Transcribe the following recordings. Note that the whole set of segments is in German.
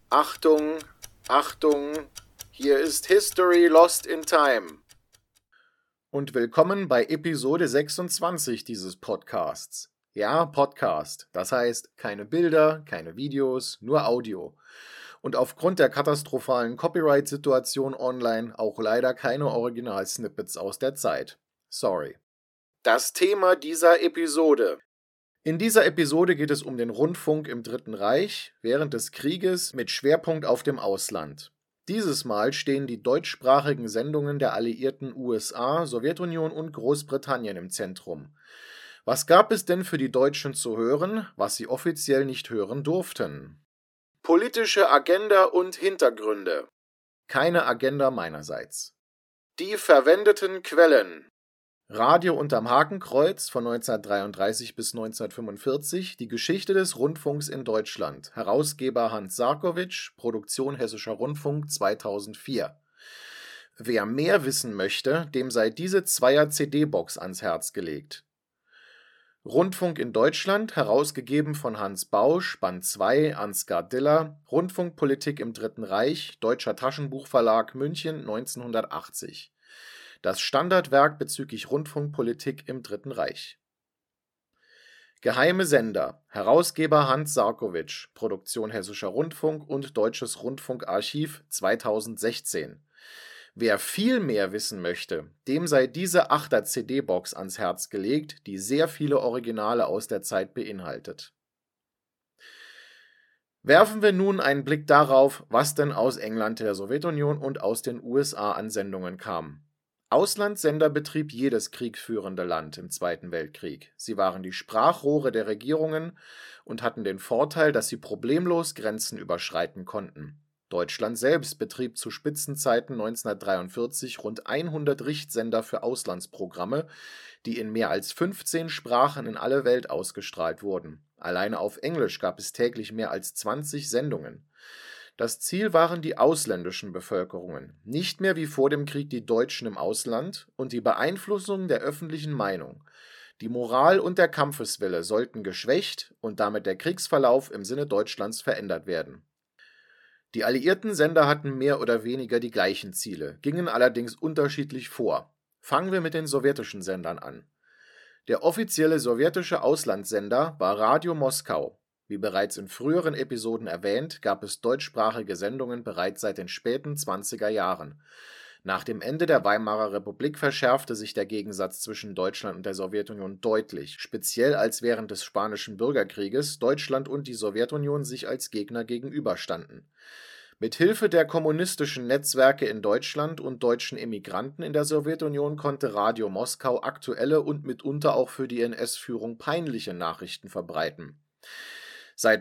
Achtung, Achtung, hier ist History Lost in Time. Und willkommen bei Episode 26 dieses Podcasts. Ja, Podcast, das heißt keine Bilder, keine Videos, nur Audio. Und aufgrund der katastrophalen Copyright-Situation online auch leider keine Original-Snippets aus der Zeit. Sorry. Das Thema dieser Episode. In dieser Episode geht es um den Rundfunk im Dritten Reich während des Krieges mit Schwerpunkt auf dem Ausland. Dieses Mal stehen die deutschsprachigen Sendungen der alliierten USA, Sowjetunion und Großbritannien im Zentrum. Was gab es denn für die Deutschen zu hören, was sie offiziell nicht hören durften? Politische Agenda und Hintergründe. Keine Agenda meinerseits. Die verwendeten Quellen. Radio unterm Hakenkreuz von 1933 bis 1945, die Geschichte des Rundfunks in Deutschland. Herausgeber Hans Sarkowitsch, Produktion Hessischer Rundfunk 2004. Wer mehr wissen möchte, dem sei diese Zweier-CD-Box ans Herz gelegt. Rundfunk in Deutschland, herausgegeben von Hans Bausch, Band 2, Ansgar Diller, Rundfunkpolitik im Dritten Reich, Deutscher Taschenbuchverlag, München 1980. Das Standardwerk bezüglich Rundfunkpolitik im Dritten Reich. Geheime Sender, Herausgeber Hans Sarkowitsch, Produktion Hessischer Rundfunk und Deutsches Rundfunkarchiv 2016. Wer viel mehr wissen möchte, dem sei diese 8er CD-Box ans Herz gelegt, die sehr viele Originale aus der Zeit beinhaltet. Werfen wir nun einen Blick darauf, was denn aus England, der Sowjetunion und aus den USA an Sendungen kam. Auslandssender betrieb jedes kriegführende Land im Zweiten Weltkrieg. Sie waren die Sprachrohre der Regierungen und hatten den Vorteil, dass sie problemlos Grenzen überschreiten konnten. Deutschland selbst betrieb zu Spitzenzeiten 1943 rund 100 Richtsender für Auslandsprogramme, die in mehr als 15 Sprachen in alle Welt ausgestrahlt wurden. Alleine auf Englisch gab es täglich mehr als 20 Sendungen. Das Ziel waren die ausländischen Bevölkerungen, nicht mehr wie vor dem Krieg die Deutschen im Ausland, und die Beeinflussung der öffentlichen Meinung. Die Moral und der Kampfeswille sollten geschwächt und damit der Kriegsverlauf im Sinne Deutschlands verändert werden. Die alliierten Sender hatten mehr oder weniger die gleichen Ziele, gingen allerdings unterschiedlich vor. Fangen wir mit den sowjetischen Sendern an. Der offizielle sowjetische Auslandssender war Radio Moskau. Wie bereits in früheren Episoden erwähnt, gab es deutschsprachige Sendungen bereits seit den späten 20er Jahren. Nach dem Ende der Weimarer Republik verschärfte sich der Gegensatz zwischen Deutschland und der Sowjetunion deutlich, speziell als während des Spanischen Bürgerkrieges Deutschland und die Sowjetunion sich als Gegner gegenüberstanden. Mit Hilfe der kommunistischen Netzwerke in Deutschland und deutschen Emigranten in der Sowjetunion konnte Radio Moskau aktuelle und mitunter auch für die NS-Führung peinliche Nachrichten verbreiten. Seit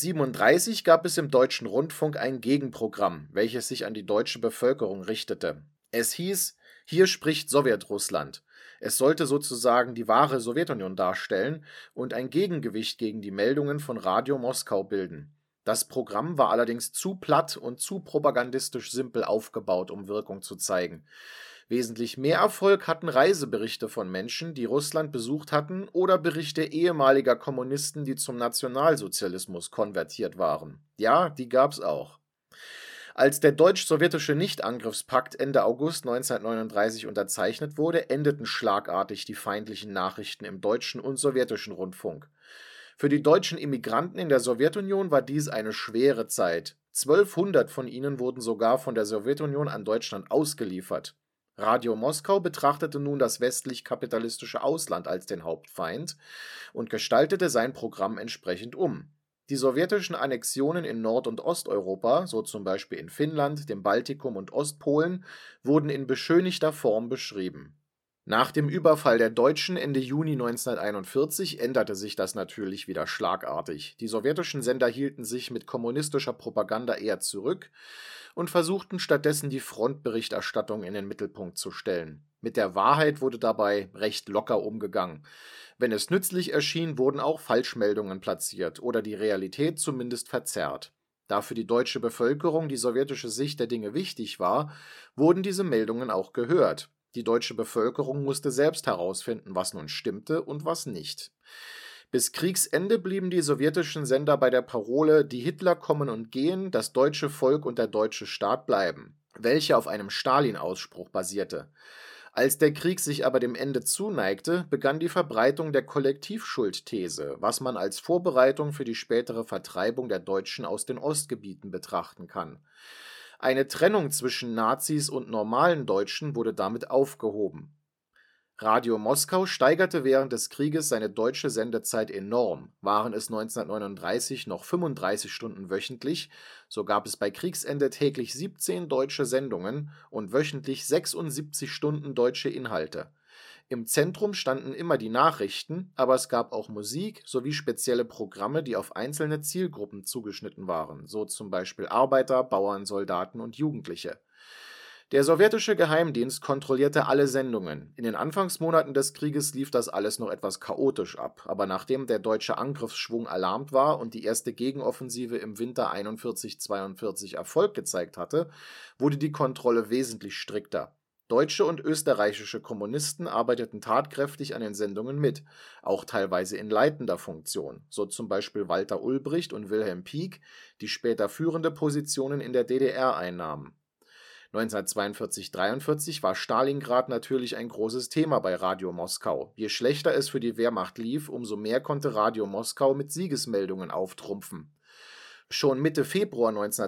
1937 gab es im Deutschen Rundfunk ein Gegenprogramm, welches sich an die deutsche Bevölkerung richtete. Es hieß: Hier spricht Sowjetrussland. Es sollte sozusagen die wahre Sowjetunion darstellen und ein Gegengewicht gegen die Meldungen von Radio Moskau bilden. Das Programm war allerdings zu platt und zu propagandistisch simpel aufgebaut, um Wirkung zu zeigen. Wesentlich mehr Erfolg hatten Reiseberichte von Menschen, die Russland besucht hatten, oder Berichte ehemaliger Kommunisten, die zum Nationalsozialismus konvertiert waren. Ja, die gab's auch. Als der deutsch-sowjetische Nichtangriffspakt Ende August 1939 unterzeichnet wurde, endeten schlagartig die feindlichen Nachrichten im deutschen und sowjetischen Rundfunk. Für die deutschen Immigranten in der Sowjetunion war dies eine schwere Zeit. 1200 von ihnen wurden sogar von der Sowjetunion an Deutschland ausgeliefert. Radio Moskau betrachtete nun das westlich-kapitalistische Ausland als den Hauptfeind und gestaltete sein Programm entsprechend um. Die sowjetischen Annexionen in Nord- und Osteuropa, so zum Beispiel in Finnland, dem Baltikum und Ostpolen, wurden in beschönigter Form beschrieben. Nach dem Überfall der Deutschen Ende Juni 1941 änderte sich das natürlich wieder schlagartig. Die sowjetischen Sender hielten sich mit kommunistischer Propaganda eher zurück und versuchten stattdessen die Frontberichterstattung in den Mittelpunkt zu stellen. Mit der Wahrheit wurde dabei recht locker umgegangen. Wenn es nützlich erschien, wurden auch Falschmeldungen platziert oder die Realität zumindest verzerrt. Da für die deutsche Bevölkerung die sowjetische Sicht der Dinge wichtig war, wurden diese Meldungen auch gehört. Die deutsche Bevölkerung musste selbst herausfinden, was nun stimmte und was nicht. Bis Kriegsende blieben die sowjetischen Sender bei der Parole „Die Hitler kommen und gehen, das deutsche Volk und der deutsche Staat bleiben", welche auf einem Stalin-Ausspruch basierte. Als der Krieg sich aber dem Ende zuneigte, begann die Verbreitung der Kollektivschuldthese, was man als Vorbereitung für die spätere Vertreibung der Deutschen aus den Ostgebieten betrachten kann. Eine Trennung zwischen Nazis und normalen Deutschen wurde damit aufgehoben. Radio Moskau steigerte während des Krieges seine deutsche Sendezeit enorm. Waren es 1939 noch 35 Stunden wöchentlich, so gab es bei Kriegsende täglich 17 deutsche Sendungen und wöchentlich 76 Stunden deutsche Inhalte. Im Zentrum standen immer die Nachrichten, aber es gab auch Musik sowie spezielle Programme, die auf einzelne Zielgruppen zugeschnitten waren, so zum Beispiel Arbeiter, Bauern, Soldaten und Jugendliche. Der sowjetische Geheimdienst kontrollierte alle Sendungen. In den Anfangsmonaten des Krieges lief das alles noch etwas chaotisch ab, aber nachdem der deutsche Angriffsschwung erlahmt war und die erste Gegenoffensive im Winter 41/42 Erfolg gezeigt hatte, wurde die Kontrolle wesentlich strikter. Deutsche und österreichische Kommunisten arbeiteten tatkräftig an den Sendungen mit, auch teilweise in leitender Funktion, so zum Beispiel Walter Ulbricht und Wilhelm Pieck, die später führende Positionen in der DDR einnahmen. 1942/43 war Stalingrad natürlich ein großes Thema bei Radio Moskau. Je schlechter es für die Wehrmacht lief, umso mehr konnte Radio Moskau mit Siegesmeldungen auftrumpfen. Schon Mitte Februar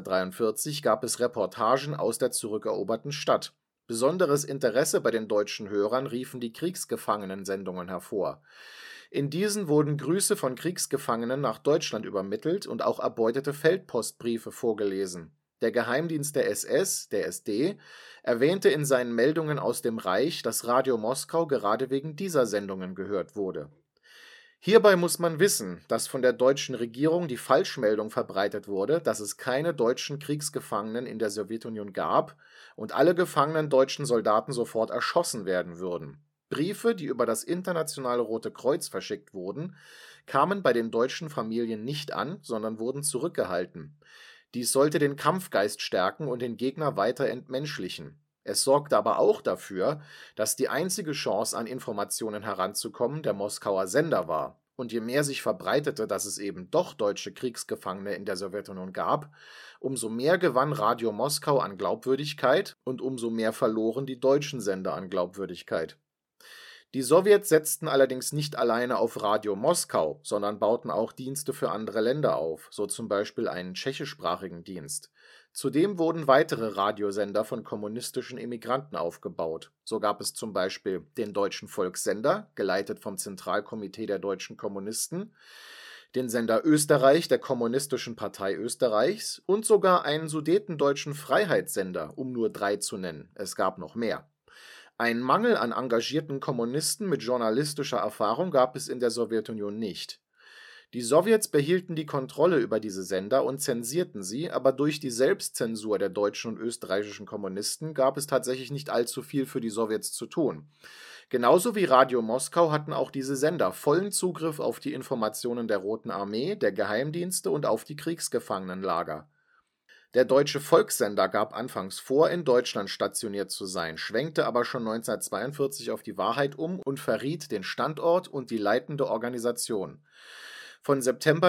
1943 gab es Reportagen aus der zurückeroberten Stadt. Besonderes Interesse bei den deutschen Hörern riefen die Kriegsgefangenensendungen hervor. In diesen wurden Grüße von Kriegsgefangenen nach Deutschland übermittelt und auch erbeutete Feldpostbriefe vorgelesen. Der Geheimdienst der SS, der SD, erwähnte in seinen Meldungen aus dem Reich, dass Radio Moskau gerade wegen dieser Sendungen gehört wurde. Hierbei muss man wissen, dass von der deutschen Regierung die Falschmeldung verbreitet wurde, dass es keine deutschen Kriegsgefangenen in der Sowjetunion gab und alle gefangenen deutschen Soldaten sofort erschossen werden würden. Briefe, die über das Internationale Rote Kreuz verschickt wurden, kamen bei den deutschen Familien nicht an, sondern wurden zurückgehalten. Dies sollte den Kampfgeist stärken und den Gegner weiter entmenschlichen. Es sorgte aber auch dafür, dass die einzige Chance, an Informationen heranzukommen, der Moskauer Sender war. Und je mehr sich verbreitete, dass es eben doch deutsche Kriegsgefangene in der Sowjetunion gab, umso mehr gewann Radio Moskau an Glaubwürdigkeit und umso mehr verloren die deutschen Sender an Glaubwürdigkeit. Die Sowjets setzten allerdings nicht alleine auf Radio Moskau, sondern bauten auch Dienste für andere Länder auf, so zum Beispiel einen tschechischsprachigen Dienst. Zudem wurden weitere Radiosender von kommunistischen Emigranten aufgebaut. So gab es zum Beispiel den Deutschen Volkssender, geleitet vom Zentralkomitee der deutschen Kommunisten, den Sender Österreich der Kommunistischen Partei Österreichs und sogar einen Sudetendeutschen Freiheitssender, um nur 3 zu nennen. Es gab noch mehr. Einen Mangel an engagierten Kommunisten mit journalistischer Erfahrung gab es in der Sowjetunion nicht. Die Sowjets behielten die Kontrolle über diese Sender und zensierten sie, aber durch die Selbstzensur der deutschen und österreichischen Kommunisten gab es tatsächlich nicht allzu viel für die Sowjets zu tun. Genauso wie Radio Moskau hatten auch diese Sender vollen Zugriff auf die Informationen der Roten Armee, der Geheimdienste und auf die Kriegsgefangenenlager. Der Deutsche Volkssender gab anfangs vor, in Deutschland stationiert zu sein, schwenkte aber schon 1942 auf die Wahrheit um und verriet den Standort und die leitende Organisation. Von September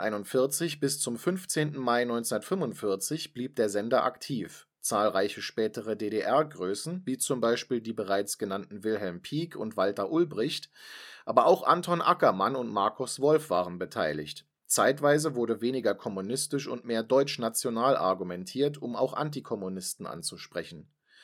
1941 bis zum 15. Mai 1945 blieb der Sender aktiv. Zahlreiche spätere DDR-Größen, wie zum Beispiel die bereits genannten Wilhelm Pieck und Walter Ulbricht, aber auch Anton Ackermann und Markus Wolf waren beteiligt. Zeitweise wurde weniger kommunistisch und mehr deutsch-national argumentiert, um auch Antikommunisten anzusprechen.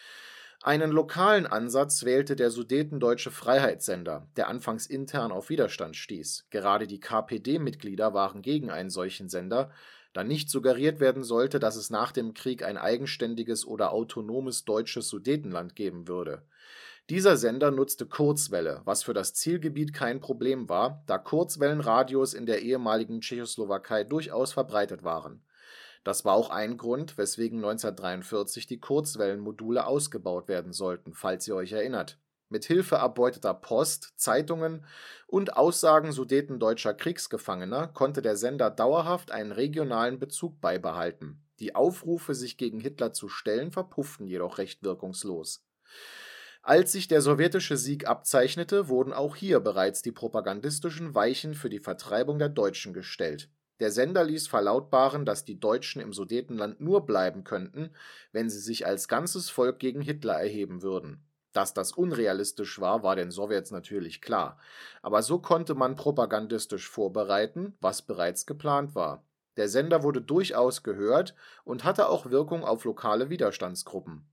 Einen lokalen Ansatz wählte der Sudetendeutsche Freiheitssender, der anfangs intern auf Widerstand stieß. Gerade die KPD-Mitglieder waren gegen einen solchen Sender, da nicht suggeriert werden sollte, dass es nach dem Krieg ein eigenständiges oder autonomes deutsches Sudetenland geben würde. Dieser Sender nutzte Kurzwelle, was für das Zielgebiet kein Problem war, da Kurzwellenradios in der ehemaligen Tschechoslowakei durchaus verbreitet waren. Das war auch ein Grund, weswegen 1943 die Kurzwellenmodule ausgebaut werden sollten, falls ihr euch erinnert. Mit Hilfe erbeuteter Post, Zeitungen und Aussagen sudetendeutscher Kriegsgefangener konnte der Sender dauerhaft einen regionalen Bezug beibehalten. Die Aufrufe, sich gegen Hitler zu stellen, verpufften jedoch recht wirkungslos. Als sich der sowjetische Sieg abzeichnete, wurden auch hier bereits die propagandistischen Weichen für die Vertreibung der Deutschen gestellt. Der Sender ließ verlautbaren, dass die Deutschen im Sudetenland nur bleiben könnten, wenn sie sich als ganzes Volk gegen Hitler erheben würden. Dass das unrealistisch war, war den Sowjets natürlich klar, aber so konnte man propagandistisch vorbereiten, was bereits geplant war. Der Sender wurde durchaus gehört und hatte auch Wirkung auf lokale Widerstandsgruppen.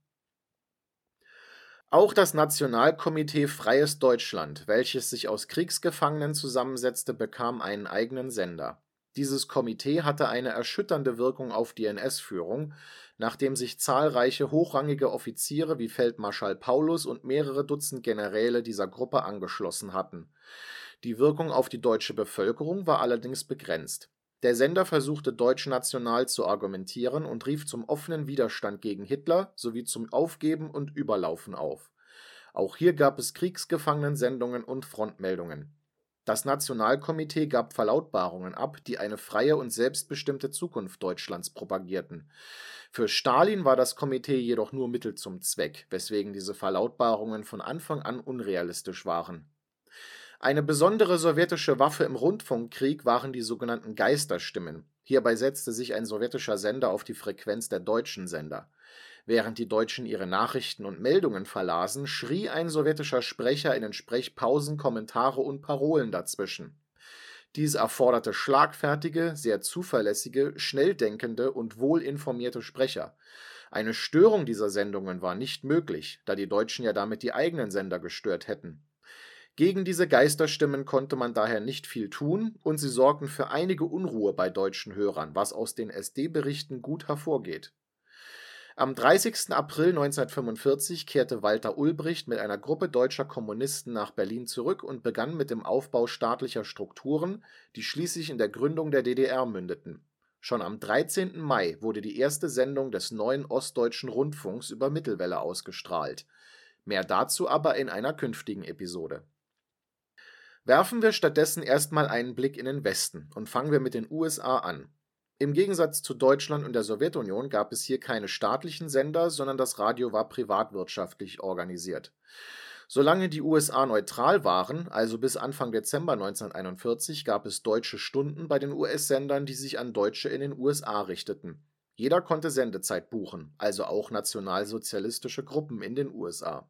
Auch das Nationalkomitee Freies Deutschland, welches sich aus Kriegsgefangenen zusammensetzte, bekam einen eigenen Sender. Dieses Komitee hatte eine erschütternde Wirkung auf die NS-Führung, nachdem sich zahlreiche hochrangige Offiziere wie Feldmarschall Paulus und mehrere Dutzend Generäle dieser Gruppe angeschlossen hatten. Die Wirkung auf die deutsche Bevölkerung war allerdings begrenzt. Der Sender versuchte deutschnational zu argumentieren und rief zum offenen Widerstand gegen Hitler sowie zum Aufgeben und Überlaufen auf. Auch hier gab es Kriegsgefangenensendungen und Frontmeldungen. Das Nationalkomitee gab Verlautbarungen ab, die eine freie und selbstbestimmte Zukunft Deutschlands propagierten. Für Stalin war das Komitee jedoch nur Mittel zum Zweck, weswegen diese Verlautbarungen von Anfang an unrealistisch waren. Eine besondere sowjetische Waffe im Rundfunkkrieg waren die sogenannten Geisterstimmen. Hierbei setzte sich ein sowjetischer Sender auf die Frequenz der deutschen Sender. Während die Deutschen ihre Nachrichten und Meldungen verlasen, schrie ein sowjetischer Sprecher in den Sprechpausen Kommentare und Parolen dazwischen. Dies erforderte schlagfertige, sehr zuverlässige, schnell denkende und wohlinformierte Sprecher. Eine Störung dieser Sendungen war nicht möglich, da die Deutschen ja damit die eigenen Sender gestört hätten. Gegen diese Geisterstimmen konnte man daher nicht viel tun und sie sorgten für einige Unruhe bei deutschen Hörern, was aus den SD-Berichten gut hervorgeht. Am 30. April 1945 kehrte Walter Ulbricht mit einer Gruppe deutscher Kommunisten nach Berlin zurück und begann mit dem Aufbau staatlicher Strukturen, die schließlich in der Gründung der DDR mündeten. Schon am 13. Mai wurde die erste Sendung des neuen Ostdeutschen Rundfunks über Mittelwelle ausgestrahlt. Mehr dazu aber in einer künftigen Episode. Werfen wir stattdessen erstmal einen Blick in den Westen und fangen wir mit den USA an. Im Gegensatz zu Deutschland und der Sowjetunion gab es hier keine staatlichen Sender, sondern das Radio war privatwirtschaftlich organisiert. Solange die USA neutral waren, also bis Anfang Dezember 1941, gab es deutsche Stunden bei den US-Sendern, die sich an Deutsche in den USA richteten. Jeder konnte Sendezeit buchen, also auch nationalsozialistische Gruppen in den USA.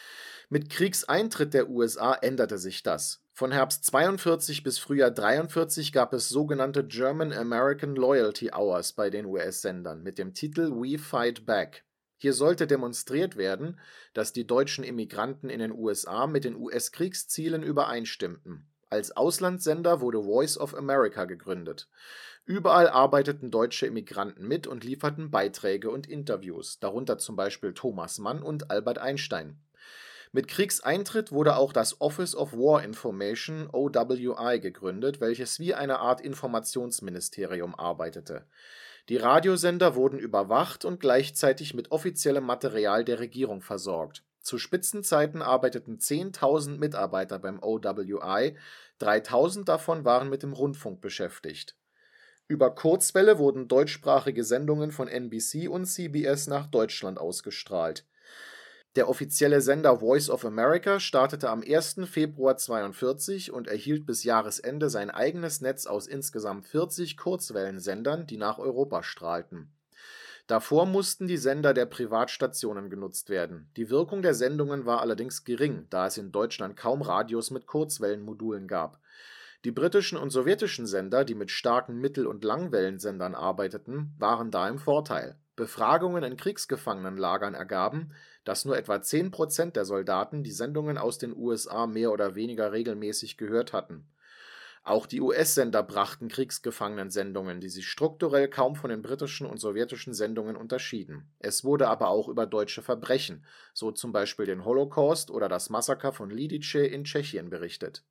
Mit Kriegseintritt der USA änderte sich das. Von Herbst 42 bis Frühjahr 43 gab es sogenannte German-American Loyalty Hours bei den US-Sendern mit dem Titel We Fight Back. Hier sollte demonstriert werden, dass die deutschen Immigranten in den USA mit den US-Kriegszielen übereinstimmten. Als Auslandssender wurde Voice of America gegründet. Überall arbeiteten deutsche Immigranten mit und lieferten Beiträge und Interviews, darunter zum Beispiel Thomas Mann und Albert Einstein. Mit Kriegseintritt wurde auch das Office of War Information (OWI) gegründet, welches wie eine Art Informationsministerium arbeitete. Die Radiosender wurden überwacht und gleichzeitig mit offiziellem Material der Regierung versorgt. Zu Spitzenzeiten arbeiteten 10.000 Mitarbeiter beim OWI, 3.000 davon waren mit dem Rundfunk beschäftigt. Über Kurzwelle wurden deutschsprachige Sendungen von NBC und CBS nach Deutschland ausgestrahlt. Der offizielle Sender Voice of America startete am 1. Februar 1942 und erhielt bis Jahresende sein eigenes Netz aus insgesamt 40 Kurzwellensendern, die nach Europa strahlten. Davor mussten die Sender der Privatstationen genutzt werden. Die Wirkung der Sendungen war allerdings gering, da es in Deutschland kaum Radios mit Kurzwellenmodulen gab. Die britischen und sowjetischen Sender, die mit starken Mittel- und Langwellensendern arbeiteten, waren da im Vorteil. Befragungen in Kriegsgefangenenlagern ergaben, dass nur etwa 10% der Soldaten die Sendungen aus den USA mehr oder weniger regelmäßig gehört hatten. Auch die US-Sender brachten Kriegsgefangenensendungen, die sich strukturell kaum von den britischen und sowjetischen Sendungen unterschieden. Es wurde aber auch über deutsche Verbrechen, so zum Beispiel den Holocaust oder das Massaker von Lidice in Tschechien berichtet.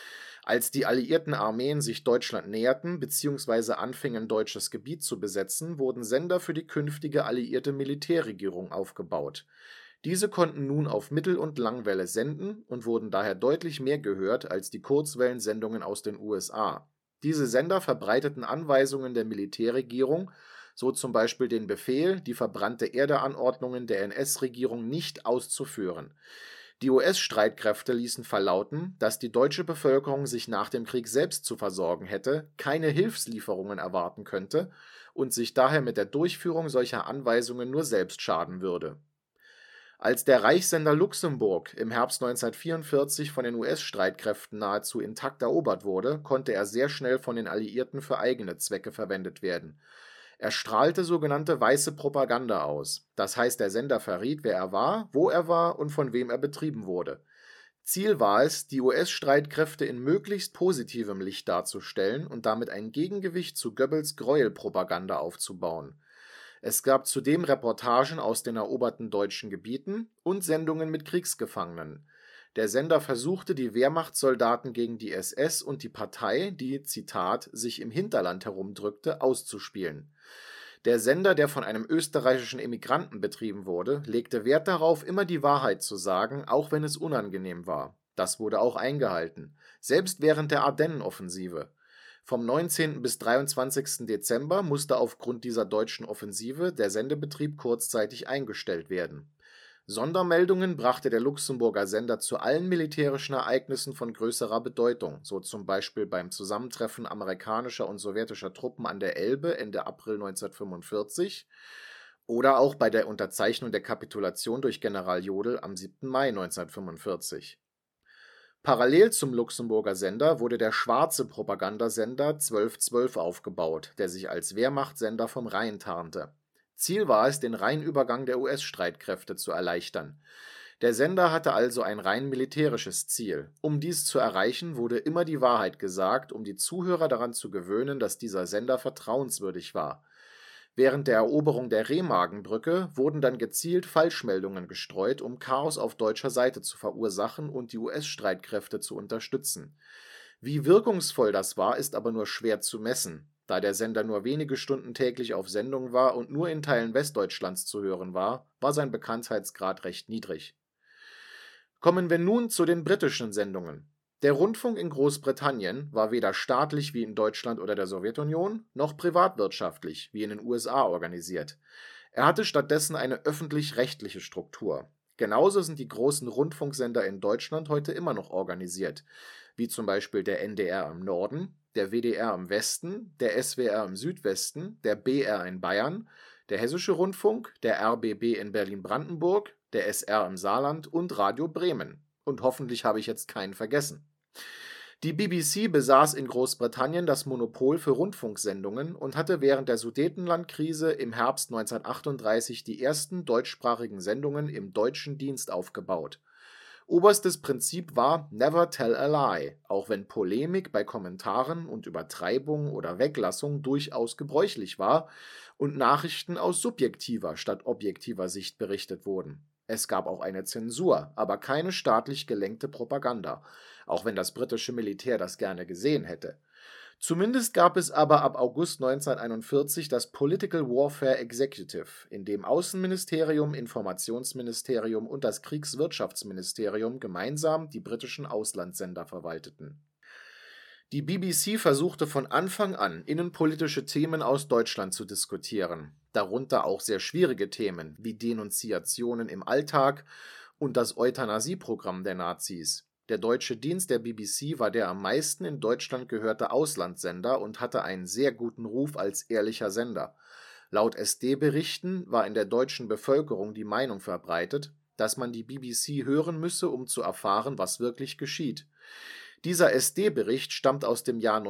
Als die alliierten Armeen sich Deutschland näherten bzw. anfingen, deutsches Gebiet zu besetzen, wurden Sender für die künftige alliierte Militärregierung aufgebaut. Diese konnten nun auf Mittel- und Langwelle senden und wurden daher deutlich mehr gehört als die Kurzwellensendungen aus den USA. Diese Sender verbreiteten Anweisungen der Militärregierung, so zum Beispiel den Befehl, die verbrannte Erde-Anordnungen der NS-Regierung nicht auszuführen. Die US-Streitkräfte ließen verlauten, dass die deutsche Bevölkerung sich nach dem Krieg selbst zu versorgen hätte, keine Hilfslieferungen erwarten könnte und sich daher mit der Durchführung solcher Anweisungen nur selbst schaden würde. Als der Reichssender Luxemburg im Herbst 1944 von den US-Streitkräften nahezu intakt erobert wurde, konnte er sehr schnell von den Alliierten für eigene Zwecke verwendet werden. Er strahlte sogenannte weiße Propaganda aus. Das heißt, der Sender verriet, wer er war, wo er war und von wem er betrieben wurde. Ziel war es, die US-Streitkräfte in möglichst positivem Licht darzustellen und damit ein Gegengewicht zu Goebbels Gräuelpropaganda aufzubauen. Es gab zudem Reportagen aus den eroberten deutschen Gebieten und Sendungen mit Kriegsgefangenen. Der Sender versuchte, die Wehrmachtssoldaten gegen die SS und die Partei, die, Zitat, sich im Hinterland herumdrückte, auszuspielen. Der Sender, der von einem österreichischen Emigranten betrieben wurde, legte Wert darauf, immer die Wahrheit zu sagen, auch wenn es unangenehm war. Das wurde auch eingehalten, selbst während der Ardennenoffensive. Vom 19. bis 23. Dezember musste aufgrund dieser deutschen Offensive der Sendebetrieb kurzzeitig eingestellt werden. Sondermeldungen brachte der Luxemburger Sender zu allen militärischen Ereignissen von größerer Bedeutung, so zum Beispiel beim Zusammentreffen amerikanischer und sowjetischer Truppen an der Elbe Ende April 1945 oder auch bei der Unterzeichnung der Kapitulation durch General Jodl am 7. Mai 1945. Parallel zum Luxemburger Sender wurde der schwarze Propagandasender 1212 aufgebaut, der sich als Wehrmachtsender vom Rhein tarnte. Ziel war es, den Rheinübergang der US-Streitkräfte zu erleichtern. Der Sender hatte also ein rein militärisches Ziel. Um dies zu erreichen, wurde immer die Wahrheit gesagt, um die Zuhörer daran zu gewöhnen, dass dieser Sender vertrauenswürdig war. Während der Eroberung der Remagenbrücke wurden dann gezielt Falschmeldungen gestreut, um Chaos auf deutscher Seite zu verursachen und die US-Streitkräfte zu unterstützen. Wie wirkungsvoll das war, ist aber nur schwer zu messen. Da der Sender nur wenige Stunden täglich auf Sendung war und nur in Teilen Westdeutschlands zu hören war sein Bekanntheitsgrad recht niedrig. Kommen wir nun zu den britischen Sendungen. Der Rundfunk in Großbritannien war weder staatlich wie in Deutschland oder der Sowjetunion, noch privatwirtschaftlich wie in den USA organisiert. Er hatte stattdessen eine öffentlich-rechtliche Struktur. Genauso sind die großen Rundfunksender in Deutschland heute immer noch organisiert, wie zum Beispiel der NDR im Norden, der WDR im Westen, der SWR im Südwesten, der BR in Bayern, der Hessische Rundfunk, der RBB in Berlin-Brandenburg, der SR im Saarland und Radio Bremen. Und hoffentlich habe ich jetzt keinen vergessen. Die BBC besaß in Großbritannien das Monopol für Rundfunksendungen und hatte während der Sudetenlandkrise im Herbst 1938 die ersten deutschsprachigen Sendungen im deutschen Dienst aufgebaut. Oberstes Prinzip war Never Tell a Lie, auch wenn Polemik bei Kommentaren und Übertreibung oder Weglassung durchaus gebräuchlich war und Nachrichten aus subjektiver statt objektiver Sicht berichtet wurden. Es gab auch eine Zensur, aber keine staatlich gelenkte Propaganda, auch wenn das britische Militär das gerne gesehen hätte. Zumindest gab es aber ab August 1941 das Political Warfare Executive, in dem Außenministerium, Informationsministerium und das Kriegswirtschaftsministerium gemeinsam die britischen Auslandssender verwalteten. Die BBC versuchte von Anfang an, innenpolitische Themen aus Deutschland zu diskutieren, darunter auch sehr schwierige Themen wie Denunziationen im Alltag und das Euthanasieprogramm der Nazis. Der deutsche Dienst der BBC war der am meisten in Deutschland gehörte Auslandssender und hatte einen sehr guten Ruf als ehrlicher Sender. Laut SD-Berichten war in der deutschen Bevölkerung die Meinung verbreitet, dass man die BBC hören müsse, um zu erfahren, was wirklich geschieht. Dieser SD-Bericht stammt aus dem Jahr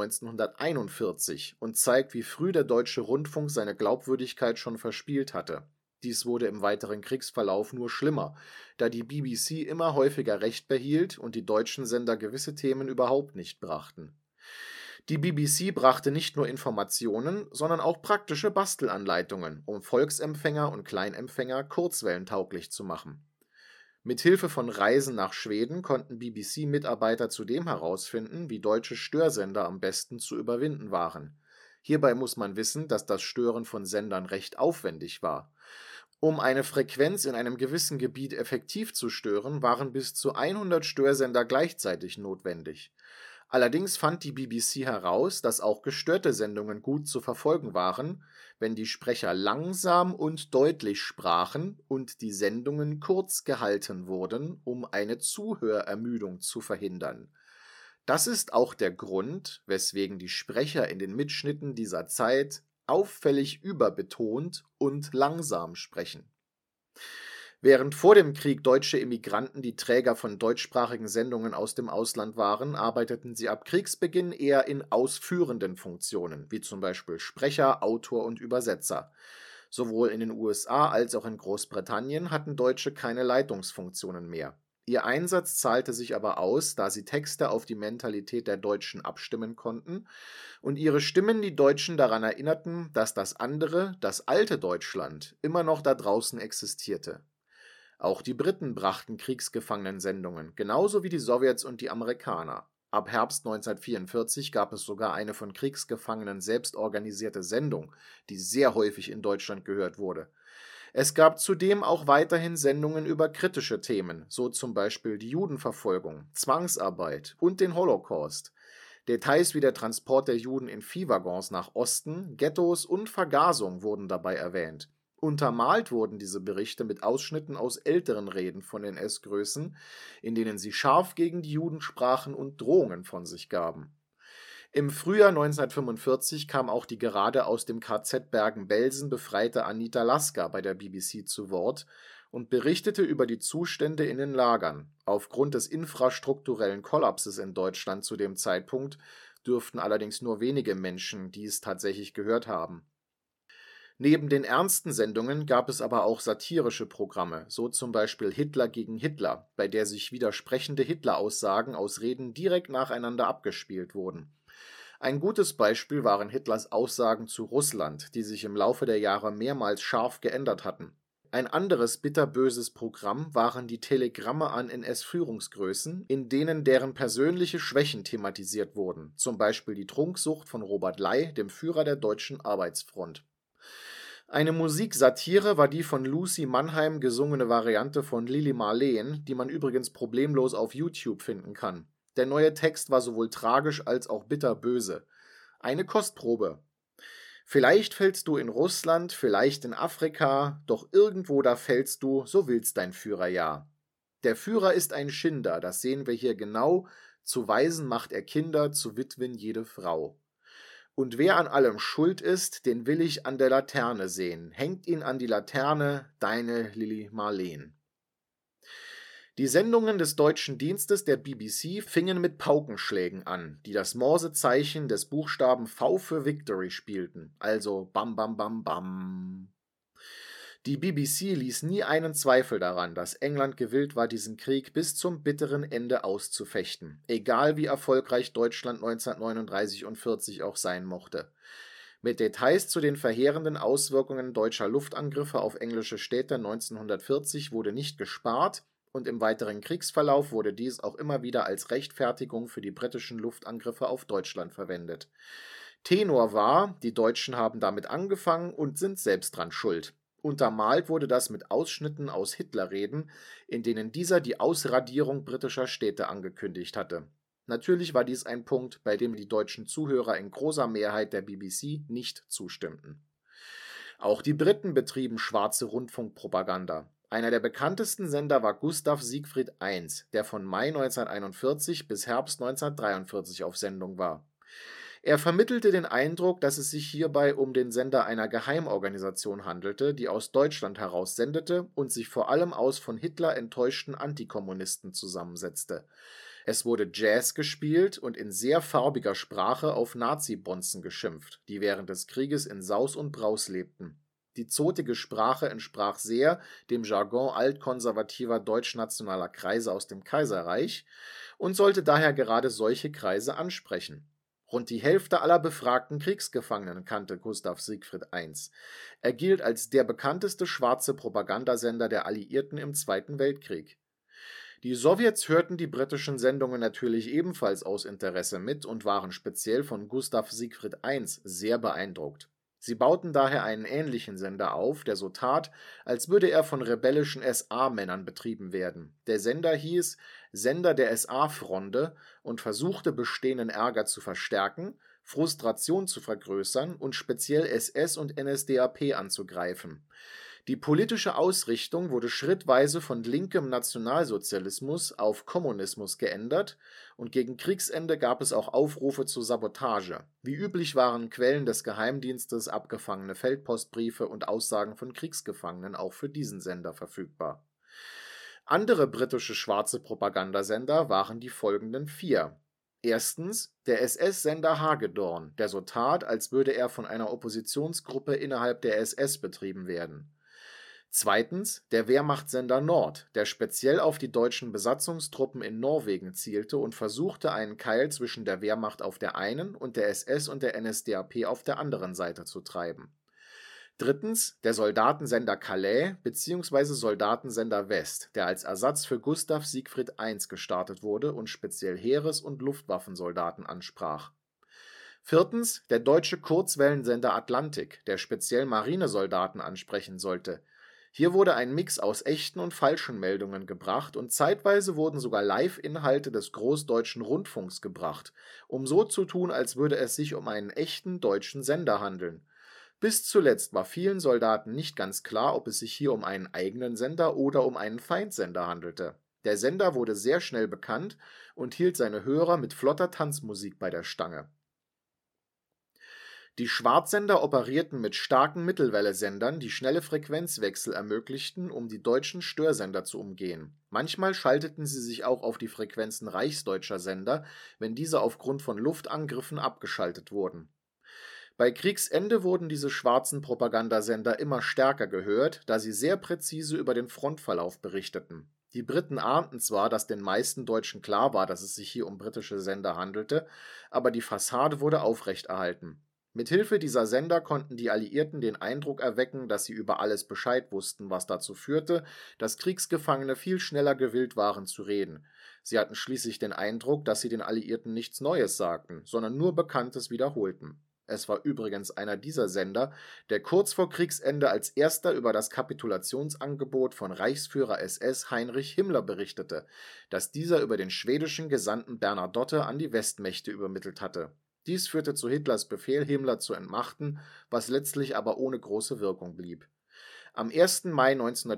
1941 und zeigt, wie früh der deutsche Rundfunk seine Glaubwürdigkeit schon verspielt hatte. Dies wurde im weiteren Kriegsverlauf nur schlimmer, da die BBC immer häufiger Recht behielt und die deutschen Sender gewisse Themen überhaupt nicht brachten. Die BBC brachte nicht nur Informationen, sondern auch praktische Bastelanleitungen, um Volksempfänger und Kleinempfänger kurzwellentauglich zu machen. Mithilfe von Reisen nach Schweden konnten BBC-Mitarbeiter zudem herausfinden, wie deutsche Störsender am besten zu überwinden waren. Hierbei muss man wissen, dass das Stören von Sendern recht aufwendig war. Um eine Frequenz in einem gewissen Gebiet effektiv zu stören, waren bis zu 100 Störsender gleichzeitig notwendig. Allerdings fand die BBC heraus, dass auch gestörte Sendungen gut zu verfolgen waren, wenn die Sprecher langsam und deutlich sprachen und die Sendungen kurz gehalten wurden, um eine Zuhörermüdung zu verhindern. Das ist auch der Grund, weswegen die Sprecher in den Mitschnitten dieser Zeit auffällig überbetont und langsam sprechen. Während vor dem Krieg deutsche Immigranten die Träger von deutschsprachigen Sendungen aus dem Ausland waren, arbeiteten sie ab Kriegsbeginn eher in ausführenden Funktionen, wie zum Beispiel Sprecher, Autor und Übersetzer. Sowohl in den USA als auch in Großbritannien hatten Deutsche keine Leitungsfunktionen mehr. Ihr Einsatz zahlte sich aber aus, da sie Texte auf die Mentalität der Deutschen abstimmen konnten und ihre Stimmen die Deutschen daran erinnerten, dass das andere, das alte Deutschland, immer noch da draußen existierte. Auch die Briten brachten Kriegsgefangenensendungen, genauso wie die Sowjets und die Amerikaner. Ab Herbst 1944 gab es sogar eine von Kriegsgefangenen selbst organisierte Sendung, die sehr häufig in Deutschland gehört wurde. Es gab zudem auch weiterhin Sendungen über kritische Themen, so zum Beispiel die Judenverfolgung, Zwangsarbeit und den Holocaust. Details wie der Transport der Juden in Viehwaggons nach Osten, Ghettos und Vergasung wurden dabei erwähnt. Untermalt wurden diese Berichte mit Ausschnitten aus älteren Reden von NS-Größen, in denen sie scharf gegen die Juden sprachen und Drohungen von sich gaben. Im Frühjahr 1945 kam auch die gerade aus dem KZ Bergen-Belsen befreite Anita Lasker bei der BBC zu Wort und berichtete über die Zustände in den Lagern. Aufgrund des infrastrukturellen Kollapses in Deutschland zu dem Zeitpunkt dürften allerdings nur wenige Menschen dies tatsächlich gehört haben. Neben den ernsten Sendungen gab es aber auch satirische Programme, so zum Beispiel Hitler gegen Hitler, bei der sich widersprechende Hitler-Aussagen aus Reden direkt nacheinander abgespielt wurden. Ein gutes Beispiel waren Hitlers Aussagen zu Russland, die sich im Laufe der Jahre mehrmals scharf geändert hatten. Ein anderes bitterböses Programm waren die Telegramme an NS-Führungsgrößen, in denen deren persönliche Schwächen thematisiert wurden, zum Beispiel die Trunksucht von Robert Ley, dem Führer der Deutschen Arbeitsfront. Eine Musiksatire war die von Lucy Mannheim gesungene Variante von Lili Marleen, die man übrigens problemlos auf YouTube finden kann. Der neue Text war sowohl tragisch als auch bitterböse. Eine Kostprobe. Vielleicht fällst du in Russland, vielleicht in Afrika, doch irgendwo da fällst du, so will's dein Führer ja. Der Führer ist ein Schinder, das sehen wir hier genau, zu Waisen macht er Kinder, zu Witwen jede Frau. Und wer an allem schuld ist, den will ich an der Laterne sehen. Hängt ihn an die Laterne, deine Lili Marleen. Die Sendungen des deutschen Dienstes der BBC fingen mit Paukenschlägen an, die das Morsezeichen des Buchstaben V für Victory spielten, also Bam Bam Bam Bam. Die BBC ließ nie einen Zweifel daran, dass England gewillt war, diesen Krieg bis zum bitteren Ende auszufechten, egal wie erfolgreich Deutschland 1939 und 40 auch sein mochte. Mit Details zu den verheerenden Auswirkungen deutscher Luftangriffe auf englische Städte 1940 wurde nicht gespart, und im weiteren Kriegsverlauf wurde dies auch immer wieder als Rechtfertigung für die britischen Luftangriffe auf Deutschland verwendet. Tenor war, die Deutschen haben damit angefangen und sind selbst dran schuld. Untermalt wurde das mit Ausschnitten aus Hitlerreden, in denen dieser die Ausradierung britischer Städte angekündigt hatte. Natürlich war dies ein Punkt, bei dem die deutschen Zuhörer in großer Mehrheit der BBC nicht zustimmten. Auch die Briten betrieben schwarze Rundfunkpropaganda. Einer der bekanntesten Sender war Gustav Siegfried I, der von Mai 1941 bis Herbst 1943 auf Sendung war. Er vermittelte den Eindruck, dass es sich hierbei um den Sender einer Geheimorganisation handelte, die aus Deutschland heraus sendete und sich vor allem aus von Hitler enttäuschten Antikommunisten zusammensetzte. Es wurde Jazz gespielt und in sehr farbiger Sprache auf Nazi-Bonzen geschimpft, die während des Krieges in Saus und Braus lebten. Die zotige Sprache entsprach sehr dem Jargon altkonservativer deutschnationaler Kreise aus dem Kaiserreich und sollte daher gerade solche Kreise ansprechen. Rund die Hälfte aller befragten Kriegsgefangenen kannte Gustav Siegfried I. Er gilt als der bekannteste schwarze Propagandasender der Alliierten im Zweiten Weltkrieg. Die Sowjets hörten die britischen Sendungen natürlich ebenfalls aus Interesse mit und waren speziell von Gustav Siegfried I. sehr beeindruckt. Sie bauten daher einen ähnlichen Sender auf, der so tat, als würde er von rebellischen SA-Männern betrieben werden. Der Sender hieß Sender der SA-Fronde und versuchte bestehenden Ärger zu verstärken, Frustration zu vergrößern und speziell SS und NSDAP anzugreifen. Die politische Ausrichtung wurde schrittweise von linkem Nationalsozialismus auf Kommunismus geändert und gegen Kriegsende gab es auch Aufrufe zur Sabotage. Wie üblich waren Quellen des Geheimdienstes, abgefangene Feldpostbriefe und Aussagen von Kriegsgefangenen auch für diesen Sender verfügbar. Andere britische schwarze Propagandasender waren die folgenden 4. Erstens der SS-Sender Hagedorn, der so tat, als würde er von einer Oppositionsgruppe innerhalb der SS betrieben werden. Zweitens der Wehrmachtsender Nord, der speziell auf die deutschen Besatzungstruppen in Norwegen zielte und versuchte, einen Keil zwischen der Wehrmacht auf der einen und der SS und der NSDAP auf der anderen Seite zu treiben. Drittens der Soldatensender Calais bzw. Soldatensender West, der als Ersatz für Gustav Siegfried I gestartet wurde und speziell Heeres- und Luftwaffensoldaten ansprach. Viertens der deutsche Kurzwellensender Atlantik, der speziell Marinesoldaten ansprechen sollte. Hier wurde ein Mix aus echten und falschen Meldungen gebracht und zeitweise wurden sogar Live-Inhalte des Großdeutschen Rundfunks gebracht, um so zu tun, als würde es sich um einen echten deutschen Sender handeln. Bis zuletzt war vielen Soldaten nicht ganz klar, ob es sich hier um einen eigenen Sender oder um einen Feindsender handelte. Der Sender wurde sehr schnell bekannt und hielt seine Hörer mit flotter Tanzmusik bei der Stange. Die Schwarzsender operierten mit starken Mittelwelle-Sendern, die schnelle Frequenzwechsel ermöglichten, um die deutschen Störsender zu umgehen. Manchmal schalteten sie sich auch auf die Frequenzen reichsdeutscher Sender, wenn diese aufgrund von Luftangriffen abgeschaltet wurden. Bei Kriegsende wurden diese schwarzen Propagandasender immer stärker gehört, da sie sehr präzise über den Frontverlauf berichteten. Die Briten ahnten zwar, dass den meisten Deutschen klar war, dass es sich hier um britische Sender handelte, aber die Fassade wurde aufrechterhalten. Mithilfe dieser Sender konnten die Alliierten den Eindruck erwecken, dass sie über alles Bescheid wussten, was dazu führte, dass Kriegsgefangene viel schneller gewillt waren zu reden. Sie hatten schließlich den Eindruck, dass sie den Alliierten nichts Neues sagten, sondern nur Bekanntes wiederholten. Es war übrigens einer dieser Sender, der kurz vor Kriegsende als erster über das Kapitulationsangebot von Reichsführer SS Heinrich Himmler berichtete, das dieser über den schwedischen Gesandten Bernadotte an die Westmächte übermittelt hatte. Dies führte zu Hitlers Befehl, Himmler zu entmachten, was letztlich aber ohne große Wirkung blieb. Am 1. Mai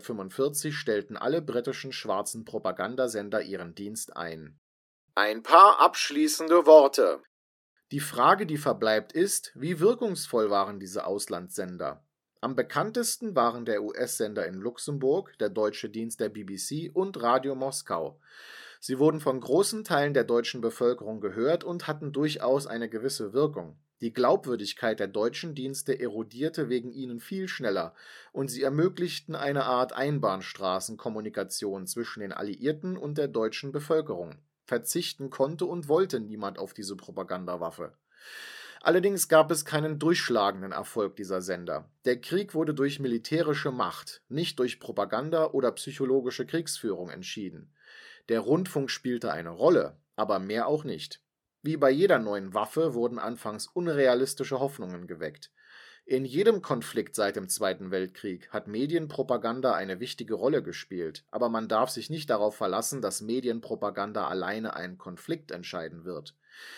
1945 stellten alle britischen schwarzen Propagandasender ihren Dienst ein. Ein paar abschließende Worte. Die Frage, die verbleibt, ist, wie wirkungsvoll waren diese Auslandssender? Am bekanntesten waren der US-Sender in Luxemburg, der deutsche Dienst der BBC und Radio Moskau. Sie wurden von großen Teilen der deutschen Bevölkerung gehört und hatten durchaus eine gewisse Wirkung. Die Glaubwürdigkeit der deutschen Dienste erodierte wegen ihnen viel schneller und sie ermöglichten eine Art Einbahnstraßenkommunikation zwischen den Alliierten und der deutschen Bevölkerung. Verzichten konnte und wollte niemand auf diese Propagandawaffe. Allerdings gab es keinen durchschlagenden Erfolg dieser Sender. Der Krieg wurde durch militärische Macht, nicht durch Propaganda oder psychologische Kriegsführung entschieden. Der Rundfunk spielte eine Rolle, aber mehr auch nicht. Wie bei jeder neuen Waffe wurden anfangs unrealistische Hoffnungen geweckt. In jedem Konflikt seit dem Zweiten Weltkrieg hat Medienpropaganda eine wichtige Rolle gespielt, aber man darf sich nicht darauf verlassen, dass Medienpropaganda alleine einen Konflikt entscheiden wird.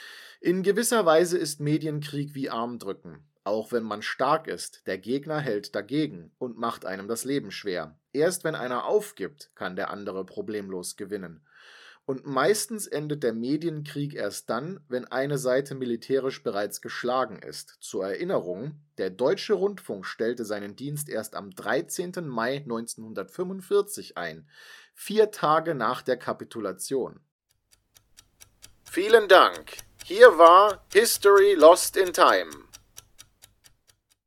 In gewisser Weise ist Medienkrieg wie Armdrücken. Auch wenn man stark ist, der Gegner hält dagegen und macht einem das Leben schwer. Erst wenn einer aufgibt, kann der andere problemlos gewinnen. Und meistens endet der Medienkrieg erst dann, wenn eine Seite militärisch bereits geschlagen ist. Zur Erinnerung, der Deutsche Rundfunk stellte seinen Dienst erst am 13. Mai 1945 ein, 4 Tage nach der Kapitulation. Vielen Dank. Hier war History Lost in Time.